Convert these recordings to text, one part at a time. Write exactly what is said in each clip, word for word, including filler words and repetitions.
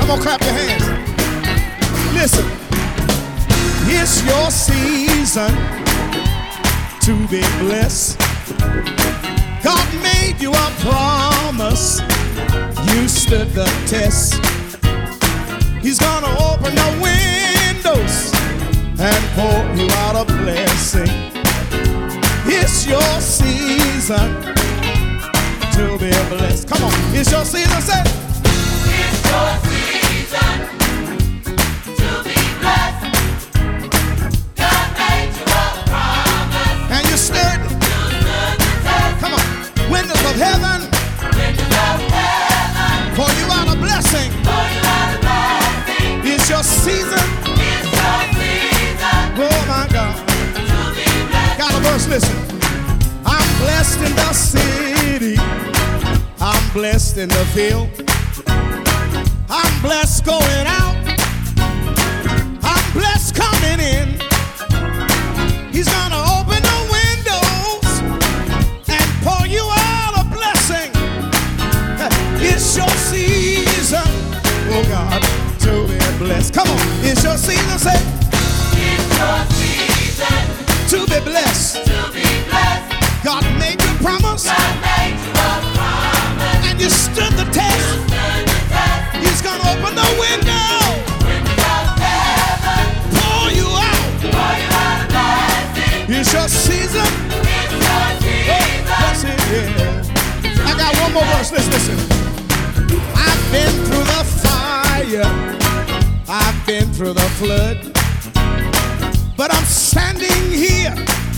Come on, clap your hands. Listen, it's your season to be blessed. God made you a promise. You stood the test. He's gonna open the windows and pour you out a blessing. It's your season to be blessed. Come on, it's your season. Say, it's your season to be blessed. God made you a promise. And you stood. You stood the test. Come on, windows of heaven. Windows of heaven. Pour you out a blessing. Pour you out a blessing. It's your season. It's your season. Oh my God. To be blessed. Got a verse, listen. I'm blessed in the city. I'm blessed in the field. I'm blessed going out. I'm blessed coming in. He's gonna open the windows and pour you out a blessing. It's your season, oh God, to be blessed. Come on, it's your season, say. It's your season To be blessed. to be blessed. God made you a promise. God made you a promise. And you stood the test. Stood the test. He's gonna open the window, Windows of heaven. pour you out. Pour you out a blessing. It's your season. It's your season. That's it, yeah. I got one more verse. Listen, listen. I've been through the fire. I've been through the flood. But I'm standing here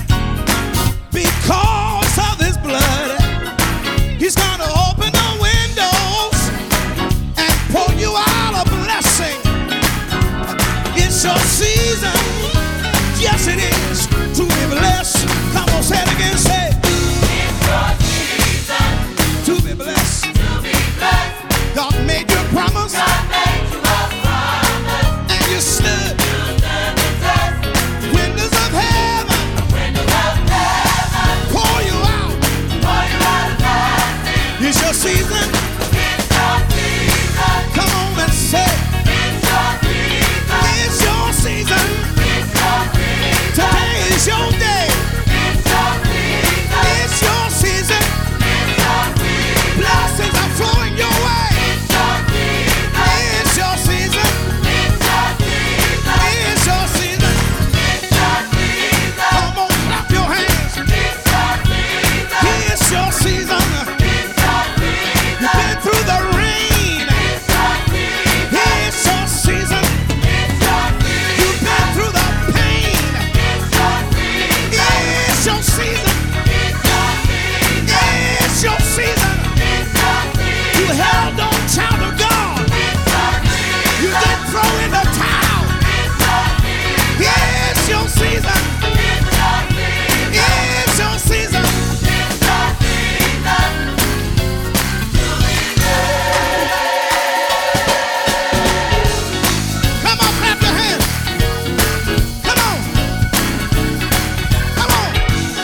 because of His blood. He's gonna open the windows and pour you out a blessing. It's your season, yes it is, to be blessed. Come on, say it again, say it. It's your season To be blessed. to be blessed. God made you a promise, God made you a promise. and you stood. You stood the test. Windows of heaven, Windows of heaven. pour you out. Pour you out a blessing. It's your season. It's your season. Come on and say, It's your season. it's your season. It's your season. Today is your day. It's your season. It's your season. It's your season. Blessings are flowing your way. It's your season. It's your season. It's your season. It's your season. It's your season. Come on, clap your hands. It's your season. It's your season. It's your season. You've been through the rain. It's your season. It's your season. It's your season. You've been through the pain. It's your season. It's your season. It's your season. It's your season. It's your season. You held on, child of God. It's your season. You didn't throw in the towel. It's your season. It's your season. It's your season. It's your season. It's your season. Come on, clap your hands. Come on. Come on.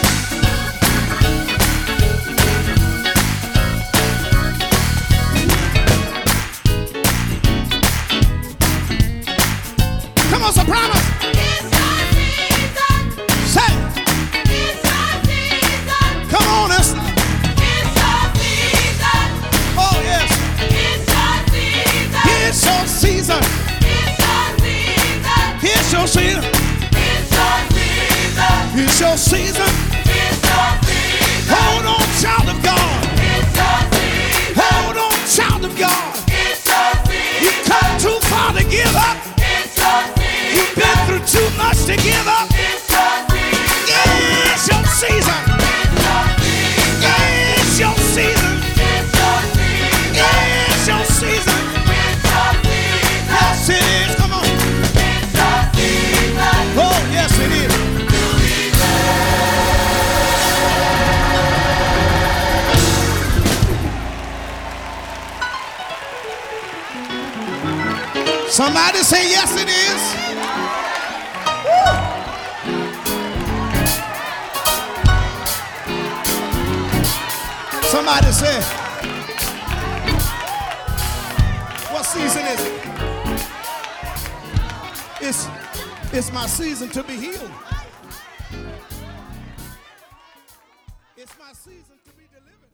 Come on, sopranos. It's your season. Say, It's your season. come on, us. It's your season. Oh, yes. It's your season. It's your season. It's your season. It's your season. It's your season. It's your season. It's your season. Hold on, child of God. It's your season. Hold on, child of God. It's your You season. come too far to give up. It's your season. You've been through too much to give up. It's your season. It's your season. It's your season. It's your season. It's your season. It's your season. It's your season. Yes, it is. Come on. It's your season. Oh, yes, it is. To be Somebody say, yes, it is. Somebody say, what season is it? It's, it's my season to be healed. It's my season to be delivered.